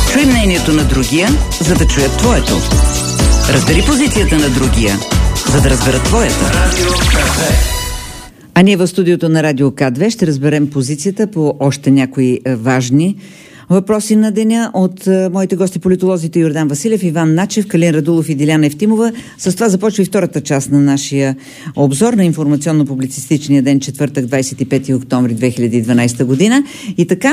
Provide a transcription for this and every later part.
Чуй мнението на другия, за да чуят твоето. Разбери позицията на другия, за да разберат твоята. А ние в студиото на Радио К2 ще разберем позицията по още някои важни въпроси на деня от моите гости политолозите Йордан Василев, Иван Начев, Калин Радулов и Диляна Евтимова. С това започва и втората част на нашия обзор на информационно-публицистичния ден, четвъртък, 25 октомври 2012 година. И така,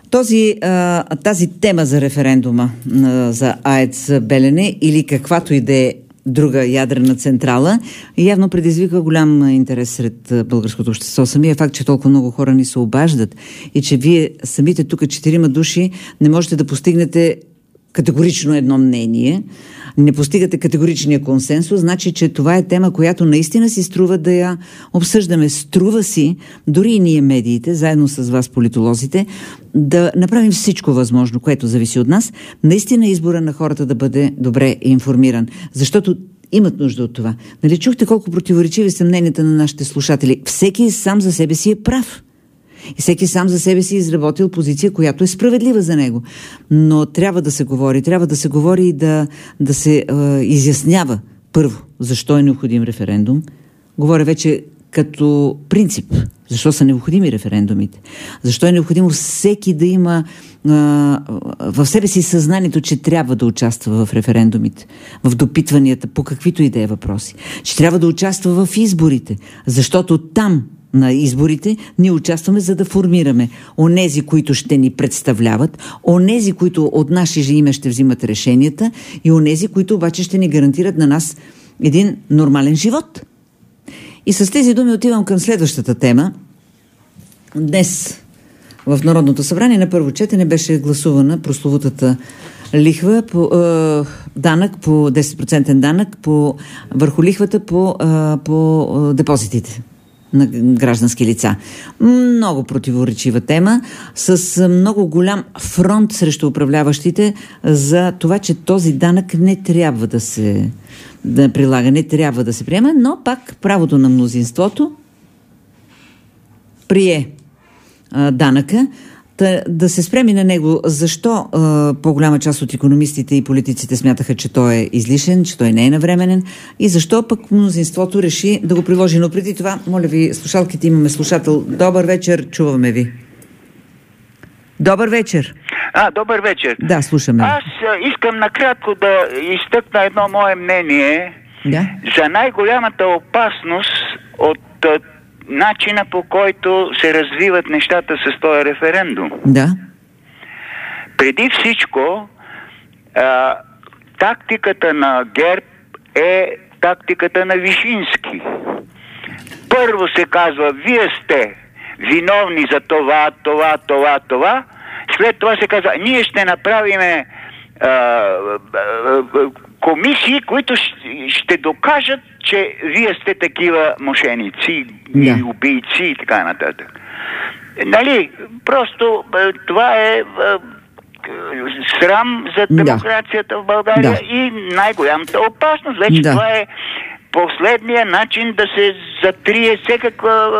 тази тема за референдума за АЕЦ Белене или каквато и да е друга ядрена централа явно предизвика голям интерес сред българското общество. Самия факт, че толкова много хора ни се обаждат и че вие самите тук 4 души не можете да постигнете категорично едно мнение, не постигате категоричния консенсус, значи, че това е тема, която наистина си струва да я обсъждаме. Струва си, дори и ние медиите, заедно с вас политолозите, да направим всичко възможно, което зависи от нас, наистина избора на хората да бъде добре информиран. Защото имат нужда от това. Нали чухте колко противоречиви са мненията на нашите слушатели? Всеки сам за себе си е прав. И всеки сам за себе си е изработил позиция, която е справедлива за него. Но трябва да се говори и да се изяснява първо, защо е необходим референдум. Говоря вече като принцип. Защо са необходими референдумите? Защо е необходимо всеки да има в себе си съзнанието, че трябва да участва в референдумите, в допитванията по каквито и да е въпроси. Че трябва да участва в изборите, защото там на изборите ние участваме, за да формираме онези, които ще ни представляват, онези, които от наше име ще взимат решенията и онези, които обаче ще ни гарантират на нас един нормален живот. И с тези думи отивам към следващата тема. Днес в Народното събрание на първо четене беше гласувана прословутата лихва по данък, по 10% данък върху лихвата по депозитите на граждански лица. Много противоречива тема, с много голям фронт срещу управляващите за това, че този данък не трябва да се прилага, не трябва да се приема, но пак правото на мнозинството прие данъка. Да се спреми на него. Защо по-голяма част от икономистите и политиците смятаха, че той е излишен, че той не е навременен и защо пък мнозинството реши да го приложи. Но преди това, моля ви, слушалките, имаме слушател. Добър вечер, чуваме ви. Добър вечер. Добър вечер. Да, слушаме. Аз искам накратко да изтъкна едно мое мнение за най-голямата опасност от начина, по който се развиват нещата с този референдум. Да. Преди всичко, тактиката на ГЕРБ е тактиката на Вишински. Първо се казва, вие сте виновни за това. След това се казва, ние ще направиме комисии, които ще докажат, че вие сте такива мошеници и убийци и така нататък. Нали, просто това е срам за демокрацията в България и най-голямата опасност. Вече това е последния начин да се затрие всякаква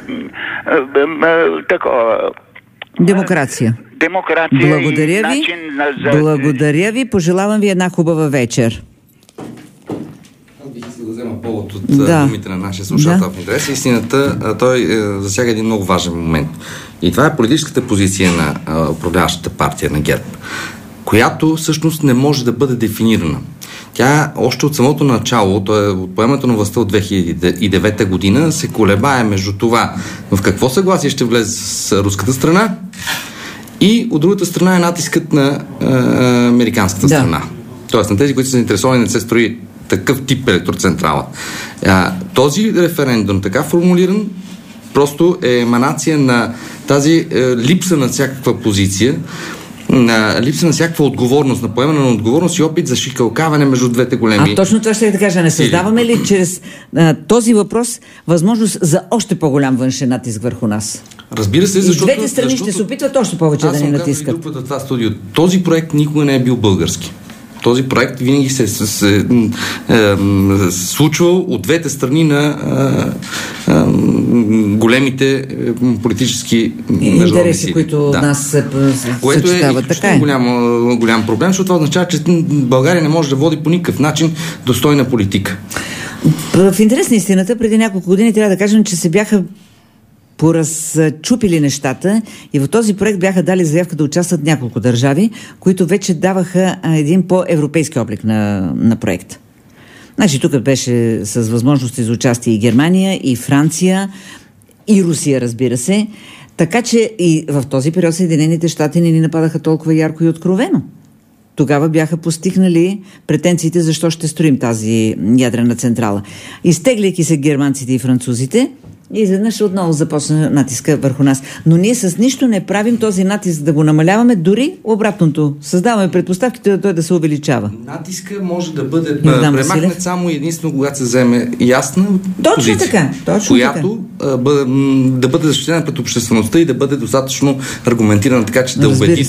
такова демокрация. Благодаря ви. Благодаря ви. Пожелавам ви една хубава вечер. Бих искал да взема повод от думите на нашия слушател в интерес. Истината, той засяга един много важен момент. И това е политическата позиция на управляващата партия на ГЕРБ, която всъщност не може да бъде дефинирана. Тя още от самото начало, от поемането на властта от 2009 година, се колебае между това в какво съгласие ще влезе с руската страна и от другата страна е натискът на американската страна. Тоест на тези, които са заинтересовани да се строи такъв тип електроцентрала. Този референдум, така формулиран, просто е еманация на тази липса на всякаква позиция, на липса на всякаква отговорност, на поемане на отговорност и опит за шикалкаване между двете големи. Точно това ще да кажа. Не създаваме ли чрез този въпрос възможност за още по-голям външен натиск върху нас? Разбира се, защото... И двете страни ще се опитват още повече да ни натискат. Това студио. Този проект никога не е бил български. Този проект винаги се случвал от двете страни на големите политически интереси, които нас се съчетават. Което е голям проблем, защото това означава, че България не може да води по никакъв начин достойна политика. В интерес на истината, преди няколко години трябва да кажем, че се бяха поразчупили нещата и в този проект бяха дали заявка да участват няколко държави, които вече даваха един по-европейски облик на проекта. Значи тук беше с възможности за участие и Германия, и Франция, и Русия, разбира се. Така че и в този период Съединените щати не ни нападаха толкова ярко и откровено. Тогава бяха постигнали претенциите защо ще строим тази ядрена централа. Изтегляйки се германците и французите, и изведнъж отново започна натиска върху нас. Но ние с нищо не правим този натиск да го намаляваме, дори обратното. Създаваме предпоставките той да се увеличава. Натиска може да бъде премахнат само единствено, когато се вземе ясна позиция, която да бъде защитена пред обществеността и да бъде достатъчно аргументирана, така че да убеди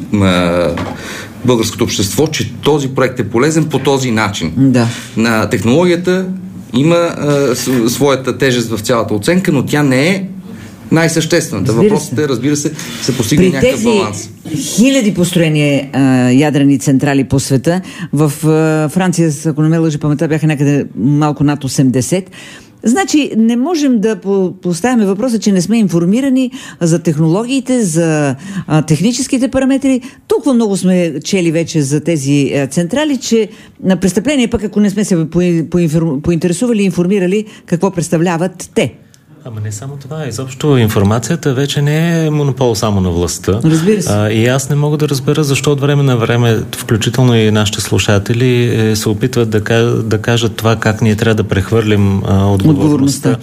българското общество, че този проект е полезен по този начин. Да. На технологията има своята тежест в цялата оценка, но тя не е най-съществената. Въпросът е, разбира се, се постигне някакъв баланс. Хиляди построени ядрени централи по света. В Франция, ако не ме лъжи паметта, бяха някъде малко над 80. Значи не можем да поставяме въпроса, че не сме информирани за технологиите, за техническите параметри. Толкова много сме чели вече за тези централи, че на престъпление пък, ако не сме се поинтересували и информирали какво представляват те. Ама не само това. Изобщо информацията вече не е монопол само на властта. Разбира се. И аз не мога да разбера защо от време на време, включително и нашите слушатели, се опитват да кажат това как ние трябва да прехвърлим отговорността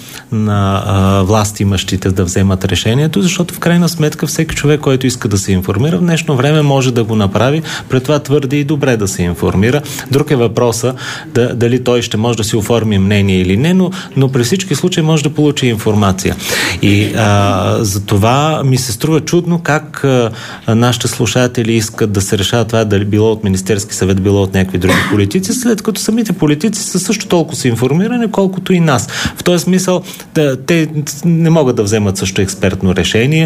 на власти имащите да вземат решението, защото в крайна сметка всеки човек, който иска да се информира, в днешно време може да го направи, пред това твърде и добре да се информира. Друг е въпроса дали той ще може да си оформи мнение или не, но при всички случаи може да получи информация. И за това ми се струва чудно как нашите слушатели искат да се решават това, дали било от Министерски съвет, било от някакви други политици, след като самите политици са също толкова са информирани, колкото и нас. В този смисъл те не могат да вземат също експертно решение.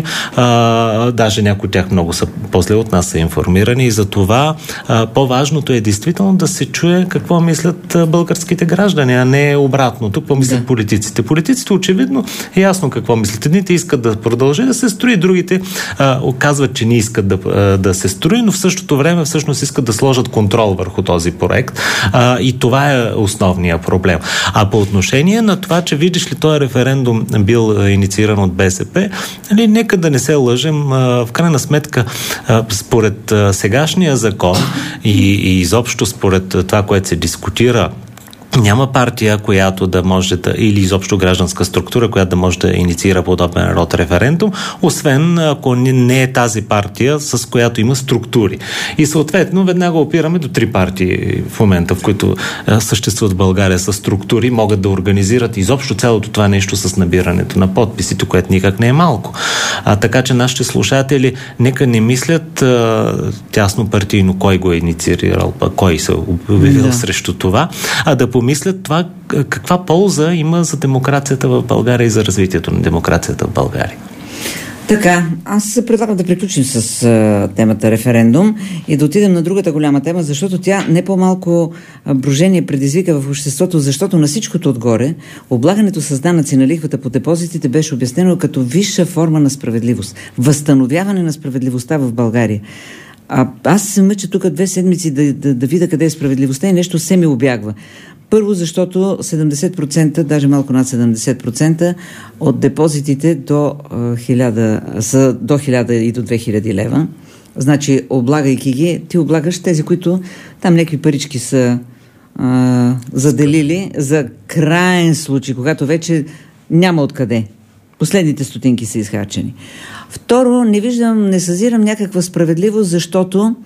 Даже някои от тях много са после от нас са информирани и за това по-важното е действително да се чуе какво мислят българските граждани, а не обратно. Тук помислят политиците. Политиците очевидно е ясно какво мислят. Едните искат да продължи да се строи, другите казват, че не искат да се строи, но в същото време всъщност искат да сложат контрол върху този проект. И това е основният проблем. А по отношение на това, че видиш ли този референдум бил иницииран от БСП, нека да не се лъжем. В крайна сметка, според сегашния закон и изобщо според това, което се дискутира, няма партия, която да може да, или изобщо гражданска структура, която да може да инициира подобен род референдум, освен ако не е тази партия, с която има структури. И съответно, веднага опираме до 3 партии в момента, в които съществуват в България с структури, могат да организират изобщо цялото това нещо с набирането на подписите, което никак не е малко. Така че нашите слушатели нека не мислят тясно партийно кой го е инициирал, кой се обявил срещу това, а да помислят това каква полза има за демокрацията в България и за развитието на демокрацията в България. Така, аз предлагам да приключим с темата референдум и да отидем на другата голяма тема, защото тя не по-малко брожение предизвика в обществото, защото на всичкото отгоре облагането с данъци на лихвата по депозитите беше обяснено като висша форма на справедливост. Възстановяване на справедливостта в България. Аз се мъча тук 2 седмици да видя къде е справедливостта и нещо се ми обягва. Първо, защото 70%, даже малко над 70% от депозитите до 1000 са до 1000 и до 2000 лева. Значи, облагайки ги, ти облагаш тези, които там някакви парички са заделили за краен случай, когато вече няма откъде. Последните стотинки са изхарчени. Второ, не съзирам някаква справедливост, защото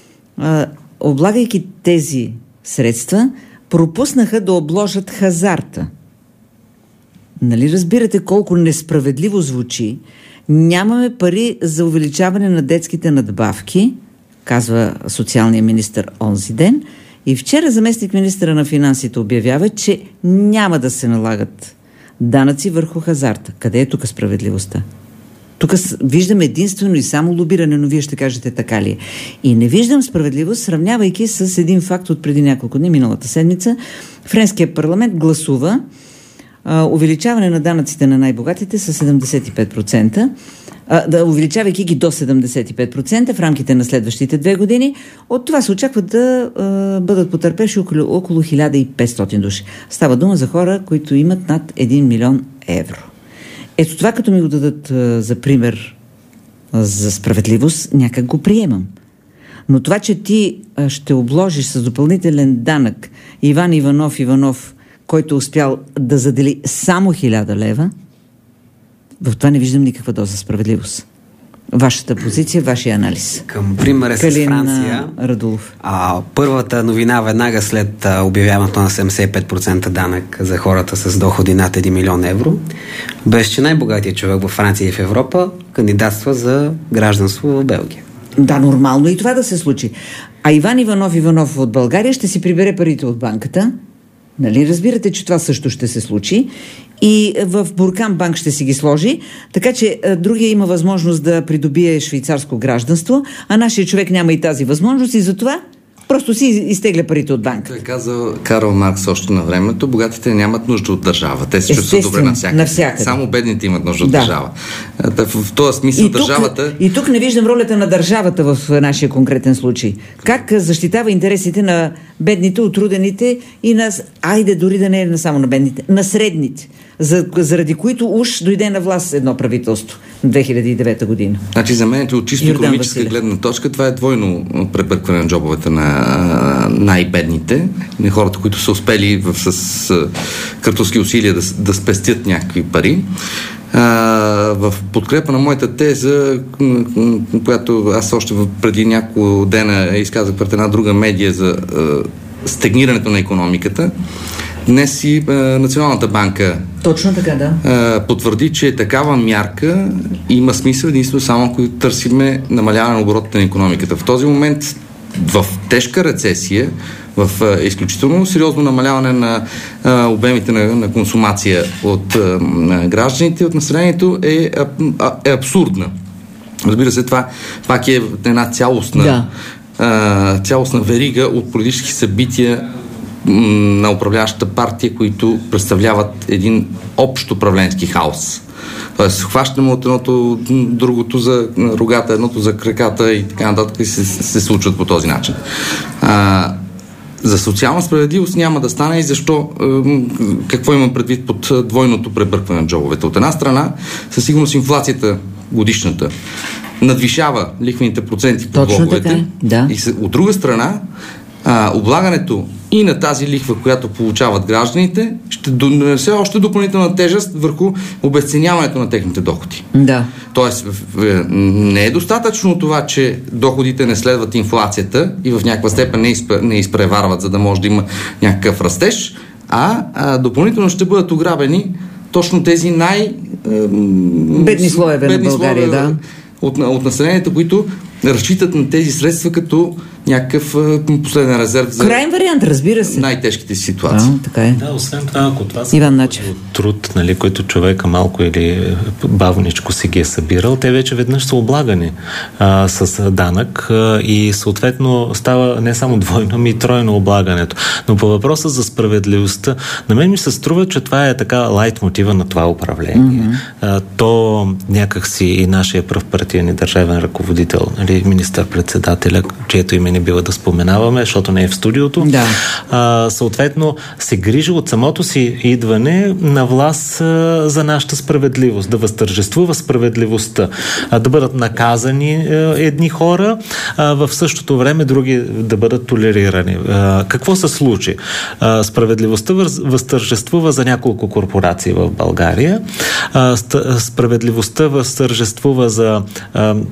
облагайки тези средства, пропуснаха да обложат хазарта. Нали разбирате колко несправедливо звучи? Нямаме пари за увеличаване на детските надбавки, казва социалният министър онзи ден. И вчера заместник министъра на финансите обявява, че няма да се налагат данъци върху хазарта. Къде е тук справедливостта? Тук виждам единствено и само лобиране, но вие ще кажете така ли е. И не виждам справедливост, сравнявайки с един факт от преди няколко дни, миналата седмица. Френският парламент гласува увеличаване на данъците на най-богатите с 75%, увеличавайки ги до 75% в рамките на следващите 2 години. От това се очаква да бъдат потърпевши около 1500 души. Става дума за хора, които имат над 1 милион евро. Ето това, като ми го дадат за пример за справедливост, някак го приемам. Но това, че ти ще обложиш с допълнителен данък Иван Иванов, който успял да задели само 1000 лева, в това не виждам никаква доза справедливост. Вашата позиция, вашия анализ. Към примера с Франция. Радулов. Първата новина веднага след обявяването на 75% данък за хората с доходи над 1 милион евро беше, че най-богатият човек във Франция и в Европа кандидатства за гражданство в Белгия. Да, нормално и това да се случи. А Иван Иванов от България ще си прибере парите от банката. Нали, разбирате, че това също ще се случи и в Буркан банк ще си ги сложи, така че другия има възможност да придобие швейцарско гражданство, а нашия човек няма и тази възможност и затова просто си изтегля парите от банката. Той каза Карл Маркс още на времето, богатите нямат нужда от държава. Те се чувстват добре навсякъде. Само бедните имат нужда от държава. В този смисъл държавата... И тук не виждам ролята на държавата в нашия конкретен случай. Как защитава интересите на бедните, отрудените и на... Айде, дори да не е само на бедните, на средните, заради които уж дойде на власт едно правителство в 2009 година. Значи за мен от чисто икономическа гледна точка това е двойно пребъркване на джобовете на най-бедните, на хората, които са успели с картовски усилия да спестят някакви пари. В подкрепа на моята теза, която аз още преди няколко дена изказах пред една друга медия за стагнирането на икономиката, днес и Националната банка точно така, да, потвърди, че такава мярка има смисъл единствено само ако търсиме намаляване на оборотите на икономиката. В този момент в тежка рецесия, в изключително сериозно намаляване на обемите на консумация от гражданите, от населението е абсурдна. Разбира се, това пак е една цялостна верига от политически събития на управляващата партия, които представляват един общ управленски хаос. Тоест, хващаме от едното, другото за рогата, едното за краката и така нататък и се случват по този начин. За социална справедливост няма да стане и защо, какво имам предвид под двойното пребъркване на джобовете. От една страна, със сигурност инфлацията годишната надвишава лихвените проценти по влоговете. Да. И от друга страна, облагането и на тази лихва, която получават гражданите, ще донесе още допълнителна тежест върху обезценяването на техните доходи. Да. Тоест, не е достатъчно това, че доходите не следват инфлацията и в някаква степен не изпреварват, за да може да има някакъв растеж, а допълнително ще бъдат ограбени точно тези бедни слоеве на България, да. От населението, които разчитат на тези средства като някакъв последен резерв за крайен вариант, разбира се, най-тежките ситуации. Така е. Да, освен това, ако това са труд, нали, който човека малко или бавничко си ги е събирал, те вече веднъж са облагани с данък и съответно става не само двойно, ами и тройно облагането. Но по въпроса за справедливостта, на мен ми се струва, че това е така лайт мотива на това управление. То някакси и нашия пръв партиен и държавен ръководител, нали, министър-председателя, чието име не бива да споменаваме, защото не е в студиото. Да. Съответно, се грижи от самото си идване на власт за нашата справедливост, да възтържествува справедливостта, да бъдат наказани едни хора, в същото време други да бъдат толерирани. Какво се случи? Справедливостта възтържествува за няколко корпорации в България. Справедливостта възтържествува за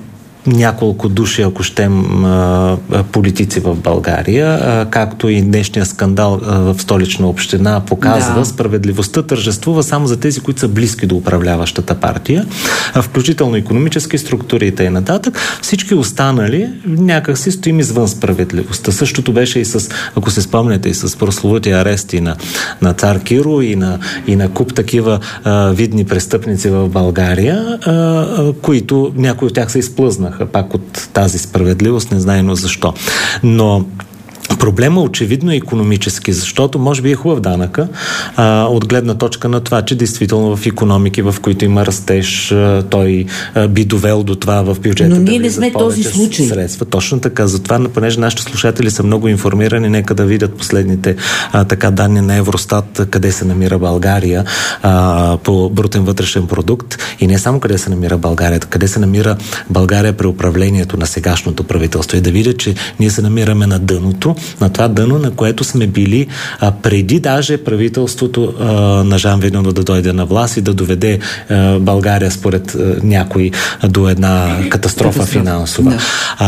няколко души, ако щем, политици в България, както и днешния скандал в Столична община показва, справедливостта тържествува само за тези, които са близки до управляващата партия, включително икономически структури и т.н. Всички останали някак си стоим извън справедливостта. Същото беше и с, ако се спомняте, и с прословутия арести на цар Киро и на куп такива видни престъпници в България, които някои от тях се изплъзнаха пак от тази справедливост, незнайно защо. Но проблема очевидно е икономически, защото може би е хубав данъка от гледна точка на това, че действително в икономики, в които има растеж, той би довел до това в бюджета. Но ние не сме този случай. Средства. Точно така. Затова, понеже нашите слушатели са много информирани, нека да видят последните данни на Евростат, къде се намира България по брутен вътрешен продукт и не само къде се намира България, къде се намира България при управлението на сегашното правителство и да видят, че ние се намираме на дъното, на това дъно, на което сме били преди даже правителството на Жан Виденов да дойде на власт и да доведе България според някой до една катастрофа финансова.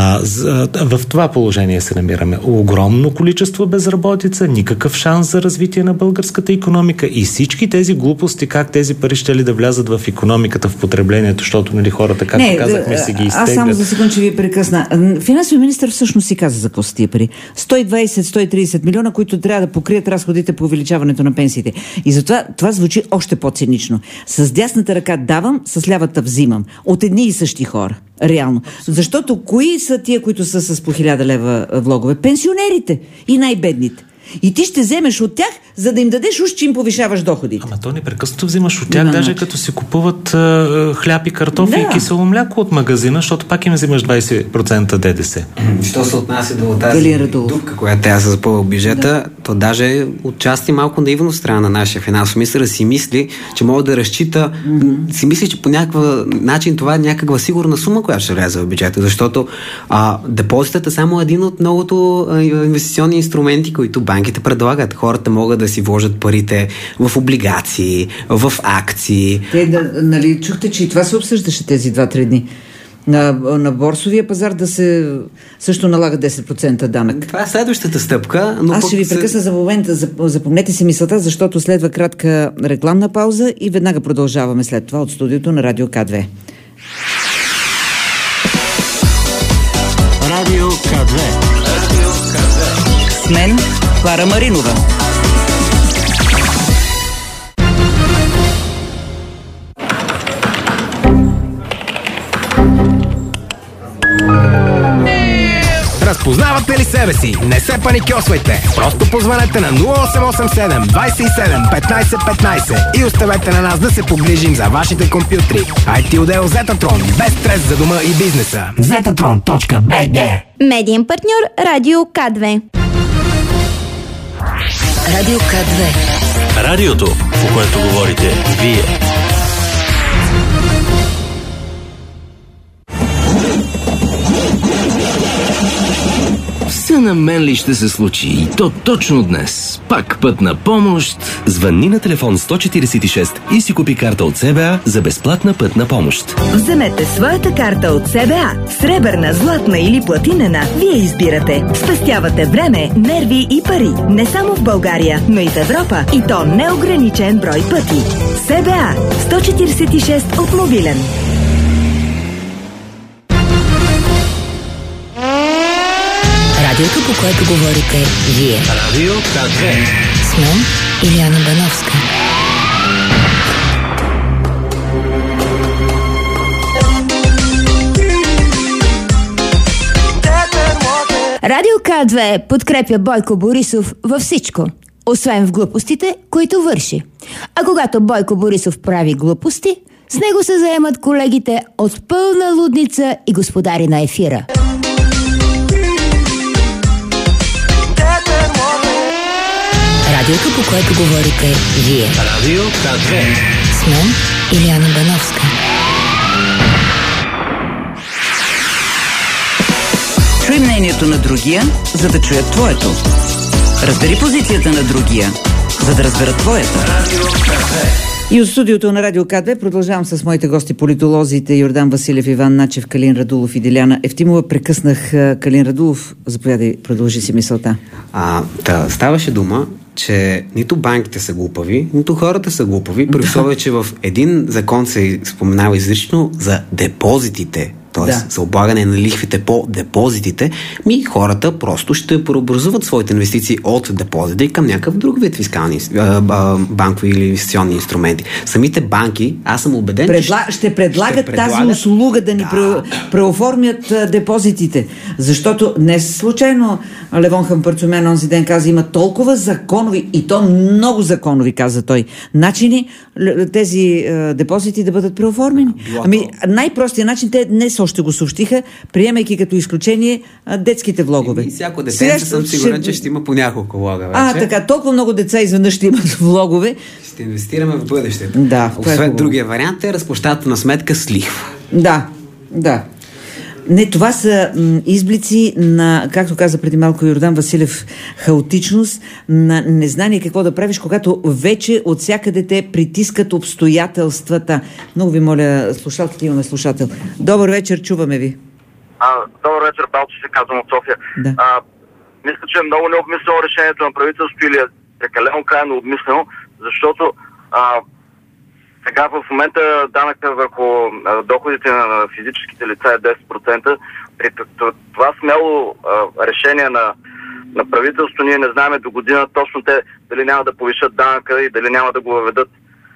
В това положение се намираме. Огромно количество безработица, никакъв шанс за развитие на българската икономика и всички тези глупости, как тези пари ще ли да влязат в икономиката, в потреблението, защото хората, както казахме, си ги изтеглят. Аз само за секунд ще ви прекъсна. Финансовият министър всъщност си каза за какво са тия пари. 120-130 милиона, които трябва да покрият разходите по увеличаването на пенсиите. И затова това звучи още по-цинично. С дясната ръка давам, с лявата взимам. От едни и същи хора. Реално. Защото кои са тия, които са с по 1000 лева влогове? Пенсионерите и най-бедните. И ти ще вземеш от тях, за да им дадеш уж, че им повишаваш доходите. Ама то непрекъснато взимаш от тях, даже като си купуват хляб и картофи и кисело мляко от магазина, защото пак им взимаш 20% ДДС. Що се отнася до тази дупка, която трябва да се запълва бюджета, то даже отчасти малко наивно страна на нашия финансов министър си мисли, че може да разчита, си мисли, че по някакъв начин това е някаква сигурна сума, която ще влезе в бюджета, защото депозитът е само един от многото инвестиционни инструменти, които банките предлагат. Хората могат да си вложат парите в облигации, в акции. Нали, чухте, че и това се обсъждаше тези 2-3 дни. На борсовия пазар да се също налага 10% данък. Това е следващата стъпка. Но аз ще ви прекъсна за момента. Запомнете си мисълта, защото следва кратка рекламна пауза и веднага продължаваме след това от студиото на Радио К2. Радио К2. С мен Клара Маринова. Разпознавате ли себе си? Не се паникьосвайте! Просто позванете на 0887 27 15 15 и оставете на нас да се погрижим за вашите компютри. IT отдел Zetatron. Без стрес за дома и бизнеса. Zetatron.bg. Медиен партньор Радио К2. Радио К2. Радиото, по което говорите вие. Все на мен ли ще се случи? И то точно днес. Пак пътна помощ. Звънни на телефон 146 и си купи карта от СБА за безплатна пътна помощ. Вземете своята карта от СБА. Сребърна, златна или платинена, вие избирате. Спестявате време, нерви и пари. Не само в България, но и в Европа. И то неограничен брой пъти. СБА 146 от мобилен. Радиото, по което говорите вие. Радио К2. С мен Илияна Бановска. Радио К2 подкрепя Бойко Борисов във всичко, освен в глупостите, които върши. А когато Бойко Борисов прави глупости, с него се заемат колегите от Пълна лудница и Господари на ефира. Радиото, по което говорите вие. Радио К2. С мен Илияна Бановска. Чуй мнението на другия, за да чуят твоето. Разбери позицията на другия, за да разберат твоята. Радио К2. И от студиото на Радио К2 продължавам с моите гости, политолозите Йордан Василев, Иван Начев, Калин Радулов и Диляна Евтимова. Прекъснах Калин Радулов. Заповядай, продължи си мисълта. Ставаше дума, че нито банките са глупави, нито хората са глупави, при условие, че в един закон се споменава изрично за депозитите, т.е. за облагане на лихвите по депозитите, хората просто ще преобразуват своите инвестиции от депозити към някакъв друг вид фискални банкови или инвестиционни инструменти. Самите банки, аз съм убеден, ще предлагат тази услуга да ни преоформят депозитите. Защото не случайно Левон Хампарцумен онзи ден каза, има толкова законови, и то много законови, каза той, начини тези депозити да бъдат преоформени. Най-простият начин, те днес още го съобщиха, приемайки като изключение детските влогове. И всяко дете съм сигурен, че ще има по няколко влога вече. Така, толкова много деца изведнъж ще имат влогове. Ще инвестираме в бъдещето. Да, освен другия вариант е разплащателна сметка с лихва. Да. Не, това са изблици на, както каза преди малко Йордан Василев, хаотичност, на незнание какво да правиш, когато вече от всякъде те притискат обстоятелствата. Много ви моля, слушателите, имаме слушател. Добър вечер, чуваме ви. Добър вечер, Балчо, се казвам от София. Да. Мисля, че е много необмислено решението на правителството или е прекалено крайно обмислено, защото сега в момента данъка върху доходите на физическите лица е 10%. При това смело решение на правителството ние не знаем до година точно те дали няма да повишат данъка и дали няма да го въведат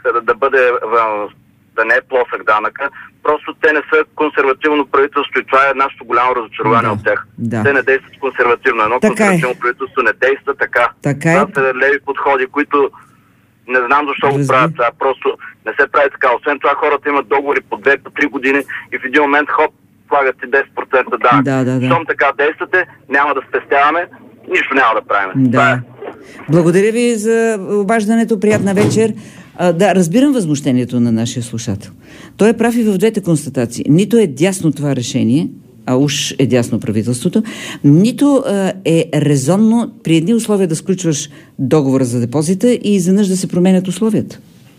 да не е плосък данъка. Просто те не са консервативно правителство и това е нашето голямо разочарование от тях. Те не действат консервативно. Едно консервативно правителство не действа така. Това са леви подходи, които не знам защо го правят сега. Просто не се прави така. Освен това хората имат договори по 2-3 години и в един момент слагат си 10% данък. Щом така действате, няма да спестяваме, нищо няма да правим. Благодаря ви за обаждането. Приятна вечер. Разбирам възмущението на нашия слушател. Той е прав и в двете констатации. Нито е дясно това решение, а уж е дясно правителството, нито е резонно при едни условия да сключваш договора за депозита и изведнъж да се променят условията.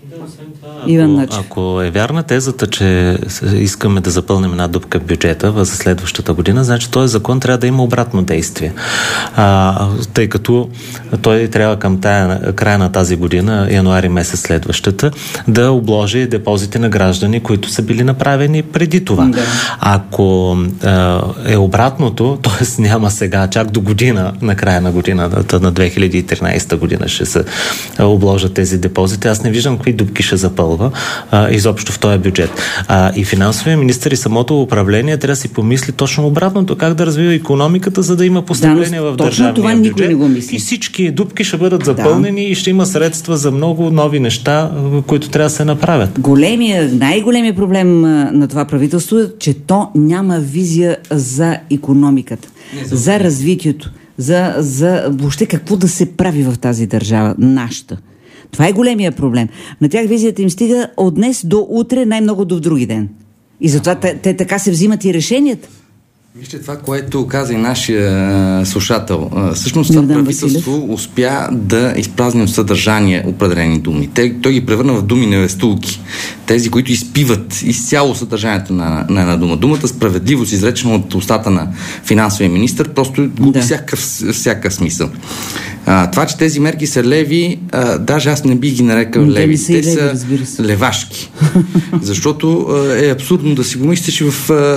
Ако е вярна тезата, че искаме да запълним една дупка в бюджета за следващата година, значи този закон трябва да има обратно действие. Тъй като той трябва към края на тази година, януари месец следващата, да обложи депозити на граждани, които са били направени преди това. Ако е обратното, т.е. няма сега, чак до година, на края на годината на 2013 година ще се обложат тези депозити, аз не виждам какви дупки ще запълва изобщо в този бюджет. И финансовия министър и самото управление трябва да си помисли точно обратното, как да развива икономиката, за да има постъпление в държавния бюджет. И всички дупки ще бъдат запълнени и ще има средства за много нови неща, които трябва да се направят. Най-големият проблем на това правителство е, че то няма визия за икономиката, за развитието, за въобще какво да се прави в тази държава, нашата. Това е големия проблем. На тях визията им стига от днес до утре, най-много до други ден. И затова те така се взимат и решенията. Вижте това, което каза и нашия слушател. Всъщност това правителство успя да изпразни от съдържание определени думи. Той ги превърна в думи невестулки. Тези, които изпиват изцяло съдържанието на една дума. Думата справедливост, изречена от устата на финансовия министър, просто губи всякакъв смисъл. Това, че тези мерки са леви, даже аз не бих ги нарекал леви. Те са левашки. Защото е абсурдно да си помислиш, че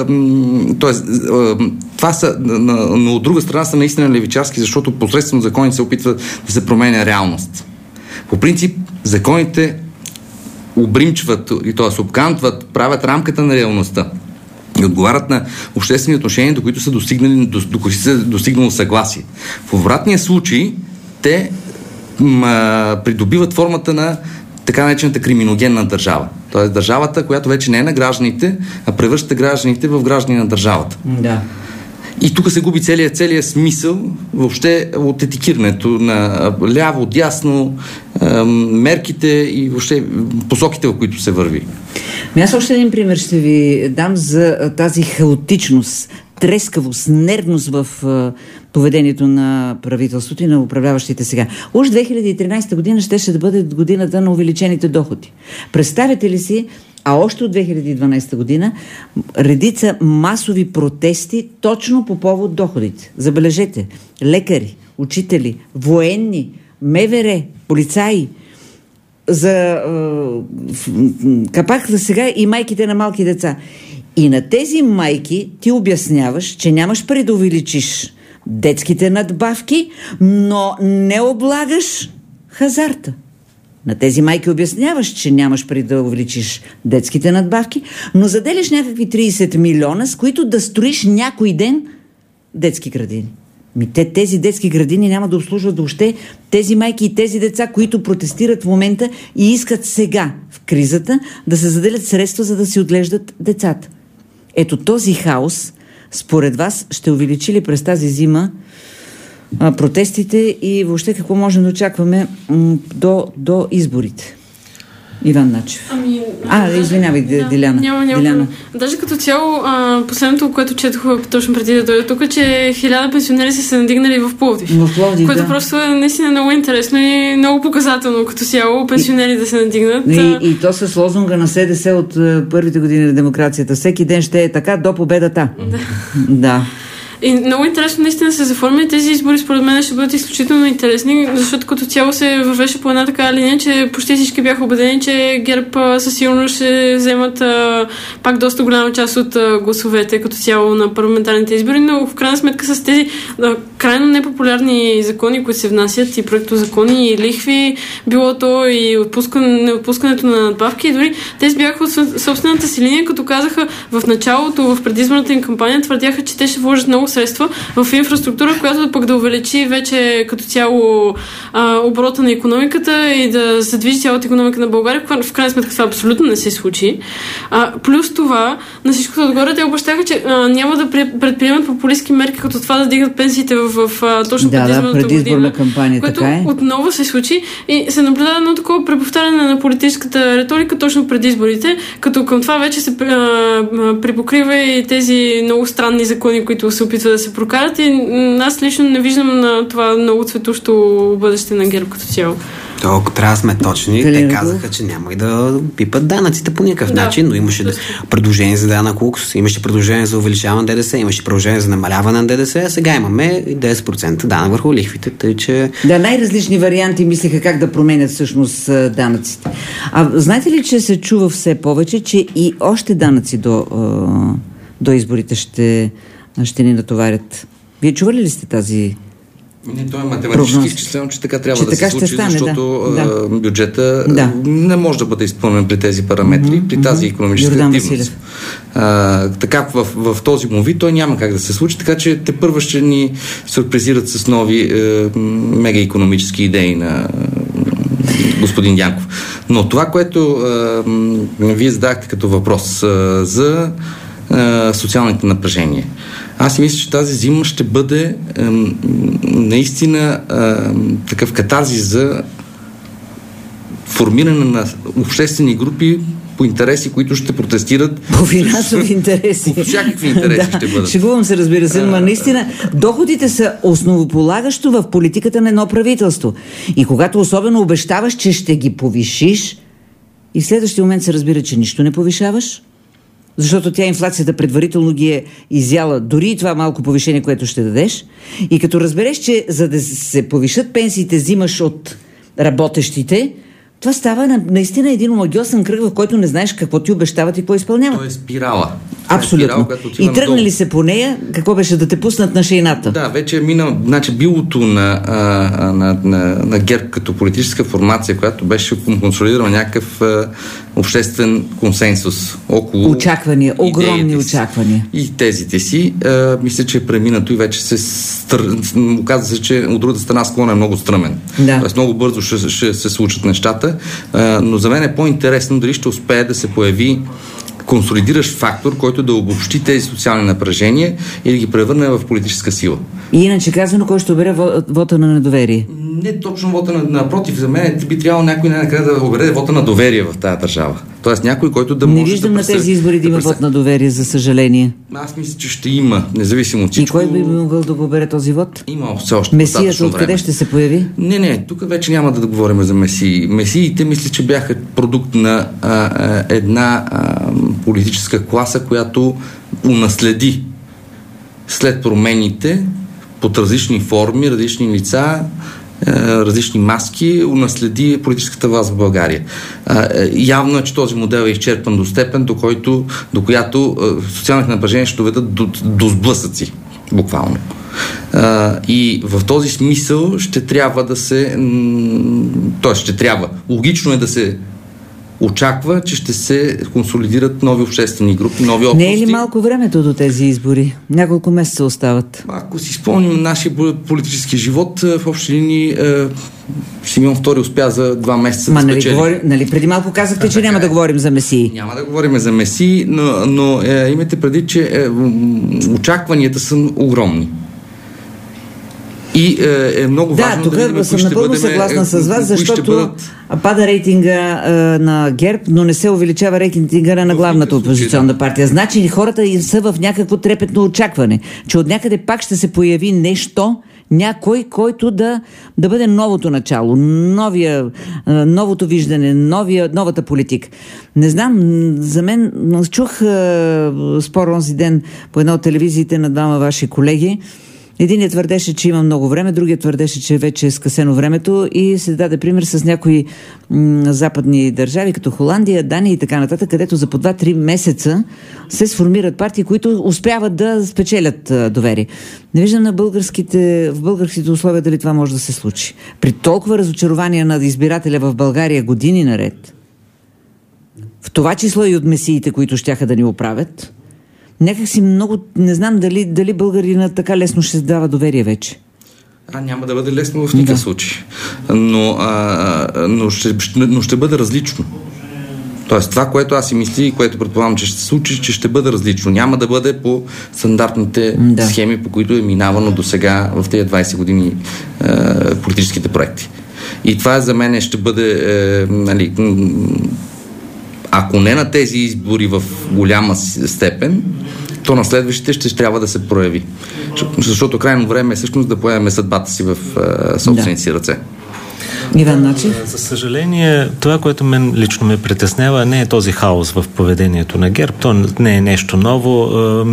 това са, но от друга страна са наистина левичарски, защото посредством законите се опитват да се променя реалност. По принцип, законите обримчват, и т.е. обкантват, правят рамката на реалността и отговарят на обществени отношения, до които са достигнало съгласие. В обратния случай те придобиват формата на така наречената криминогенна държава. Тоест държавата, която вече не е на гражданите, а превръща гражданите в граждани на държавата. Да. И тук се губи целият смисъл въобще от етикирането на ляво, дясно, мерките и въобще посоките, в които се върви. Аз още един пример ще ви дам за тази хаотичност. трескавост, нервност в поведението на правителството и на управляващите сега. Уж 2013 година щеше да бъде годината на увеличените доходи. Представете ли си, а още от 2012 година редица масови протести точно по повод доходите. Забележете, лекари, учители, военни, МВР, полицаи, за капак за сега и майките на малки деца. И на тези майки ти обясняваш, че нямаш пари да увеличиш детските надбавки, но не облагаш хазарта. На тези майки обясняваш, че нямаш пари да увеличиш детските надбавки, но заделяш някакви 30 милиона, с които да строиш някой ден детски градини. Тези детски градини няма да обслужват въобще тези майки и тези деца, които протестират в момента и искат сега, в кризата, да се заделят средства, за да си отглеждат децата. Ето този хаос, според вас, ще увеличи ли през тази зима протестите и въобще какво можем да очакваме до изборите? Иван Начев. Извинявай, Диляна. Няма. Даже като цяло, последното, което четох точно преди да дойда тук, че 1000 пенсионери са се надигнали в Пловдив. Което просто е наистина много интересно и много показателно като цяло пенсионери да се надигнат. И то с лозунга на СДС от първите години на демокрацията. Всеки ден ще е така до победата. Да. И много интересно наистина се заформи. Тези избори според мен ще бъдат изключително интересни, защото като цяло се вървеше по една така линия, че почти всички бяха убедени, че ГЕРБ със сигурност ще вземат пак доста голяма част от гласовете като цяло на парламентарните избори, но в крайна сметка с тези крайно непопулярни закони, които се внасят и проектозакони и лихви, било то и отпускането на надбавки, и дори те бяха от собствената си линия, като казаха в началото, в предизборната им кампания, твърдяха, че те ще вложат много средства в инфраструктура, която пък да увеличи вече като цяло оборота на икономиката и да задвижи цялата икономика на България. В крайна сметка това абсолютно не се случи. Плюс това, на всичкото отгоре, те обещаха, че няма да предприемат популистки мерки, като това да дигат пенсиите в точно предизборна кампания, което отново се случи и се наблюдава едно такова преповтаряне на политическата риторика точно пред изборите, като към това вече се припокрива и тези много странни закони, които се опитва да се прокарат, и аз лично не виждам на това много цветущо бъдеще на ГЕРБ като цяло. Ако трябва да сме точни, те казаха, че няма и да пипат данъците по никакъв начин, но имаше предложение за данък укс, имаше предложение за увеличаване на ДДС, имаше предложение за намаляване на ДДС, а сега имаме 10% данък върху лихвите, тъй че... Да, най-различни варианти мислеха как да променят всъщност данъците. Знаете ли, че се чува все повече, че и още данъци до изборите ще ни натоварят? Вие чували ли сте тази то е математически изчислено, че така трябва да се случи, защото бюджета не може да бъде изпълнен при тези параметри, при тази икономическа активност. Така в този му вид той няма как да се случи, така че те първо ще ни сюрпризират с нови мега икономически идеи на господин Дянков. Но това, което вие задахте като въпрос за социалните напрежения. Аз си мисля, че тази зима ще бъде наистина такъв катарзис за формиране на обществени групи по интереси, които ще протестират. По финансови интереси. По всякакви интереси ще бъдат. Шегувам се, разбира се, но наистина доходите са основополагащо в политиката на едно правителство. И когато особено обещаваш, че ще ги повишиш, и в следващия момент се разбира, че нищо не повишаваш, защото тя инфлацията предварително ги е изяла дори и това малко повишение, което ще дадеш. И като разбереш, че за да се повишат пенсиите, взимаш от работещите, това става наистина един омагьосан кръг, в който не знаеш какво ти обещават и какво изпълняват. То е спирала. Абсолютно. И тръгна ли се по нея, какво беше да те пуснат на шейната? Да, вече е минал, значи билото на ГЕРБ като политическа формация, която беше консолидирала някакъв обществен консенсус около очаквания, огромни очаквания. И тезите си, мисля, че е преминато и вече оказва се, че от другата страна склон е много стръмен. Да. Тоест много бързо ще се случат нещата, но за мен е по-интересно дали ще успее да се появи консолидиращ фактор, който да обобщи тези социални напрежения и да ги превърне в политическа сила. И иначе казано, кой ще обере вота на недоверие? Не точно вота напротив, за мен би трябвало някой най-накрая да обере вота на доверие в тази държава. Тоест някой, който да може. Не виждам на тези избори да има вот на доверие, за съжаление. Аз мисля, че ще има, независимо от всичко. И кой би могъл да го бере този вот? Има все още. Месията откъде ще се появи? Не, тук вече няма да говорим за месии. Месиите мисля, че бяха продукт на една политическа класа, която унаследи след промените под различни форми, различни лица, различни маски, унаследи политическата власт в България. Явно е, че този модел е изчерпан до степен, до която социалните напрежения ще доведат до сблъсъци, буквално. И в този смисъл ще трябва да се... Логично е да се очаква, че ще се консолидират нови обществени групи, нови общности. Не е ли малко времето до тези избори? Няколко месеца остават. Ако си спомним нашия политически живот, в общи линии Симеон II успя за 2 месеца да спечели. Нали, преди малко казахте, че няма да говорим за месии. Няма да говорим за месии, но имайте преди, че очакванията са огромни. И е много важно да видим, съм напълно съгласна с вас, защото пада рейтинга на ГЕРБ, но не се увеличава рейтинга на главната опозиционна партия. Значи хората са в някакво трепетно очакване, че от някъде пак ще се появи нещо, някой, който да бъде новото начало, новото виждане, новата политика. Не знам, за мен чух спор онзи ден по една от телевизиите на двама ваши колеги. Единият твърдеше, че има много време, другият твърдеше, че вече е скъсено времето и се даде пример с някои западни държави, като Холандия, Дания и така нататък, където за по 2-3 месеца се сформират партии, които успяват да спечелят доверие. Не виждам в българските условия дали това може да се случи. При толкова разочарования на избирателя в България години наред, в това число и от месиите, които щяха да ни оправят, някак си много... Не знам дали българина така лесно ще се дава доверие вече. Няма да бъде лесно в никакъв случай. Но ще бъде различно. Тоест това, което аз си мисля и което предполагам, че ще се случи, че ще бъде различно. Няма да бъде по стандартните схеми, по които е минавано до сега в тези 20 години политическите проекти. И това за мен ще бъде... ако не на тези избори в голяма степен, то на следващите ще трябва да се прояви. Защото крайно време е всъщност да поемем съдбата си в собствените си ръце. Иван Начев? За съжаление, това, което мен лично ме притеснява, не е този хаос в поведението на ГЕРБ. То не е нещо ново.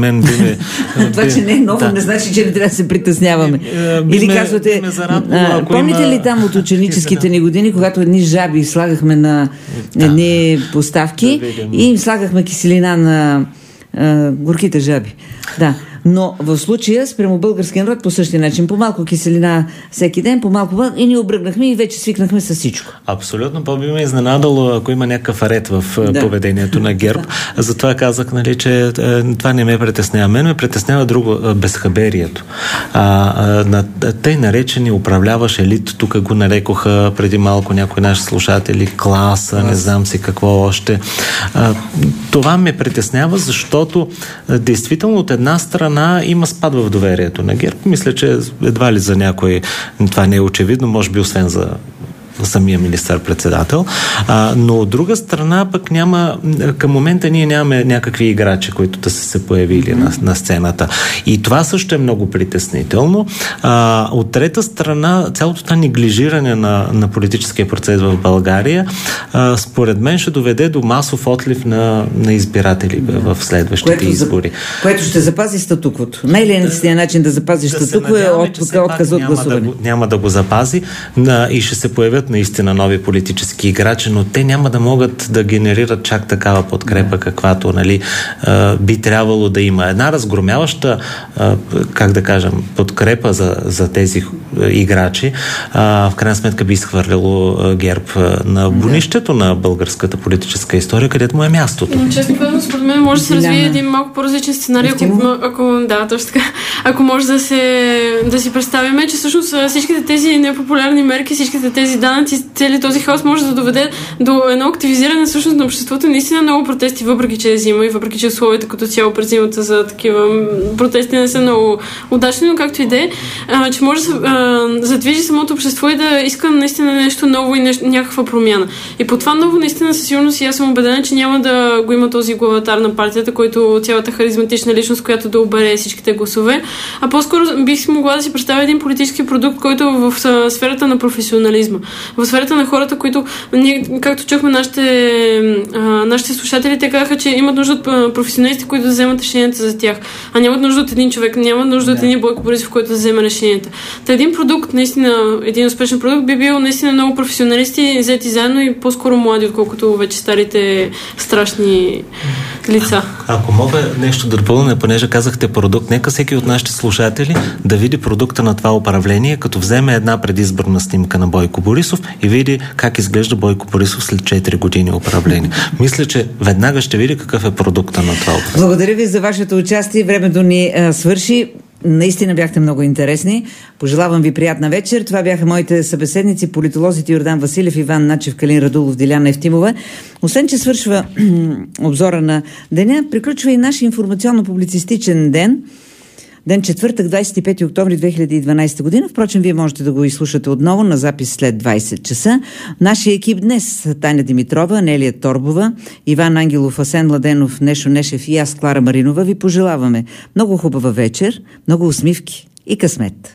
Това, че не е ново, не значи, че не трябва да се притесняваме. Или казвате, помните ли там от ученическите ни години, когато едни жаби слагахме на едни поставки и им слагахме киселина на горките жаби. Да. Но в случая спрямо българския народ по същия начин. По-малко киселина всеки ден, по-малко и ни обръгнахме и вече свикнахме с всичко. Абсолютно. Би ме изненадало, ако има някакъв ред в поведението на ГЕРБ. Затова казах, че това не ме притеснява. Мен ме притеснява друго, безхаберието. Тъй наречени управляващ елит, тук го нарекоха преди малко някои наши слушатели, класа, не знам си какво още. Това ме притеснява, защото действително от една страна има спад в доверието на ГЕРБ. Мисля, че едва ли за някой това не е очевидно, може би освен за самия министър-председател. Но от друга страна пък към момента ние нямаме някакви играчи, които да са се появили на сцената. И това също е много притеснително. От трета страна, цялото това неглижиране на политическия процес в България, според мен ще доведе до масов отлив на избиратели в следващите избори. Което ще запази статуквото. Най-лесният начин да запази статукво е отказ от гласуване. Няма да го запази и ще се появят наистина нови политически играчи, но те няма да могат да генерират чак такава подкрепа, каквато би трябвало да има. Една разгромяваща, подкрепа за тези играчи, в крайна сметка би изхвърлило ГЕРБ на бунището на българската политическа история, където му е мястото. Но честно казвам, според мен може да се развие един малко по-различен сценарий, ако може да си представим, че всъщност всичките тези непопулярни мерки, всичките тези данъци, данъци, целият този хаос може да доведе до едно активизиране всъщност на обществото. Наистина много протести, въпреки че е зима и въпреки че условията като цяло през зимата за такива протести не са много удачни, но както и да е, че може да задвижи самото общество и да иска наистина нещо ново и някаква промяна. И по това ново наистина със сигурност и аз съм убедена, че няма да го има този главатар на партията, който цялата харизматична личност, която да обере всичките гласове, а по-скоро бих си могла да си представя един политически продукт, който е в сферата на професионализма, в сферата на хората, които ние, както чухме нашите слушатели, те казаха, че имат нужда от професионалисти, които да вземат решенията за тях, а нямат нужда от един човек, нямат нужда от един Бойко Борисов, който да вземе решенията. Та един продукт, наистина, един успешен продукт би бил наистина много професионалисти, взети заедно и по-скоро млади, отколкото вече старите страшни лица. Ако мога нещо да допълня, понеже казахте продукт, нека всеки от нашите слушатели да види продукта на това управление, като вземе една предизборна снимка на Бойко Борисов и види как изглежда Бойко Борисов след 4 години управление. Мисля, че веднага ще види какъв е продукта на това управление. Благодаря ви за вашето участие. Времето ни свърши. Наистина бяхте много интересни. Пожелавам ви приятна вечер. Това бяха моите събеседници, политолозите Йордан Василев, Иван Начев, Калин Радулов, Диляна Евтимова. Освен, че свършва обзора на деня, приключва и наш информационно-публицистичен ден. Ден четвъртък, 25 октомври 2012 година. Впрочем, вие можете да го изслушате отново на запис след 20 часа. Нашия екип днес: Таня Димитрова, Анелия Торбова, Иван Ангелов, Асен Младенов, Нешо Нешев и аз, Клара Маринова, ви пожелаваме много хубава вечер, много усмивки и късмет.